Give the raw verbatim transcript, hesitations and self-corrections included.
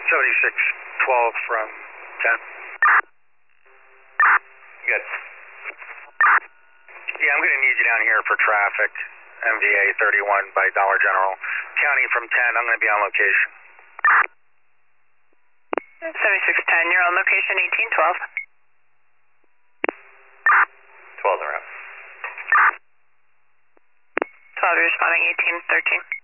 seventy-six twelve from ten. Good. Yeah, I'm going to need you down here for traffic. M V A thirty-one by Dollar General. County from ten, I'm going to be on location. seventy-six ten, you're on location eighteen twelve. twelve around. twelve, you're responding eighteen thirteen.